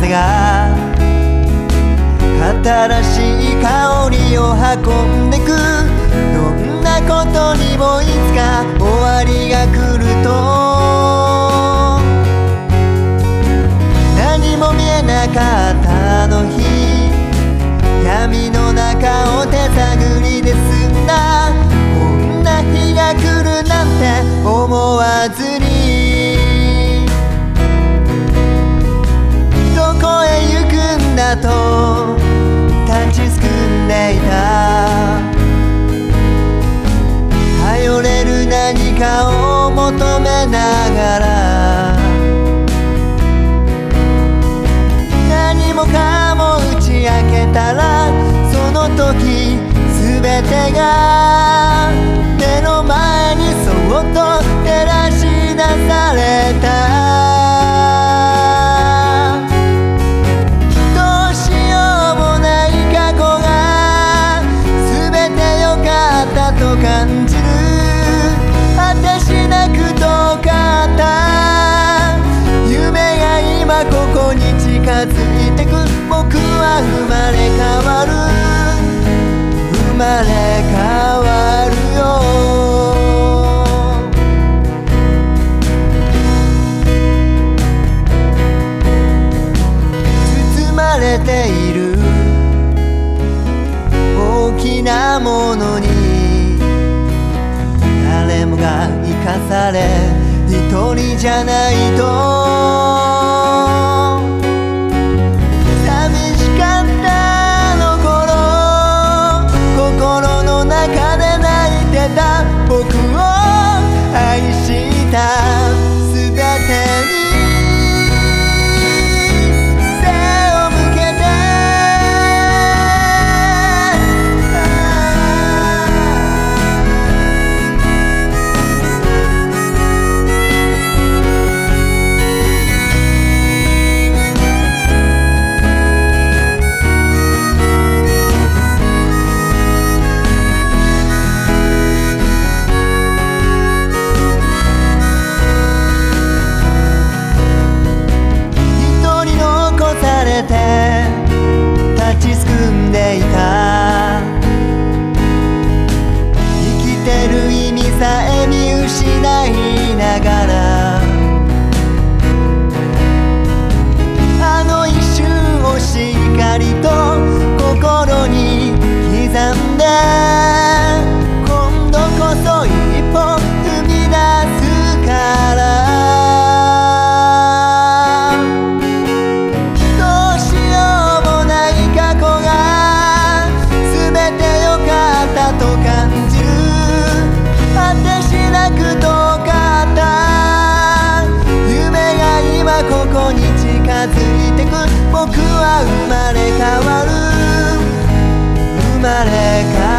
風が新しい香りを運んでく。どんなことにもいつか終わりが来ると、何も見えなかったあの日、闇の中を手探りで済んだ。こんな日が来るなんて思わずに、どこへ行くんだと立ちすくんでいた。頼れる何かを求めながら、何もかも打ち明けたら、その時全てが目の前にそっと照らし出された。どうしようもない過去が全て良かったと感じる。果てしなく遠かった夢が今ここに近づいてく。僕は生まれ変わる、生まれ変わるよ。包まれている大きなものに、誰もが生かされ一人じゃないと。寂しかったあの頃、心の中で泣いてた。僕を愛した全てに背を向けて、立ちすくんでいた。生きてる意味さえ見失いながら、あの一瞬をしっかりと心に刻んで、今度こそ一歩踏み出すから。と感じる。果てしなく遠かった夢が今ここに近づいてく。僕は生まれ変わる、生まれ変わる。